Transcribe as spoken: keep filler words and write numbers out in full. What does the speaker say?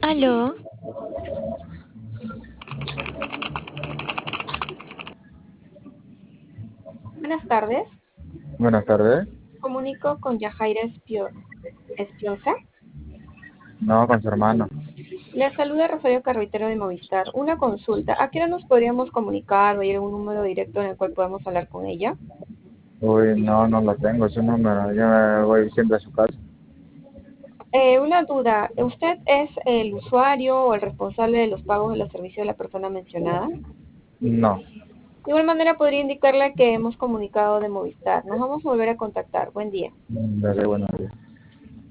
Aló, Buenas tardes, Buenas tardes. comunico con Yajaira Espio- Espiosa. No, con su hermano. Le saluda Rosario Carretero de Movistar. Una consulta. ¿A qué hora nos podríamos comunicar o hay algún número directo en el cual podamos hablar con ella? Uy, no, no lo tengo, ese número. Yo me voy siempre a su casa. Eh, una duda. ¿Usted es el usuario o el responsable de los pagos de los servicios de la persona mencionada? No. De igual manera podría indicarle que hemos comunicado de Movistar. Nos vamos a volver a contactar. Buen día. Dale, buenos días.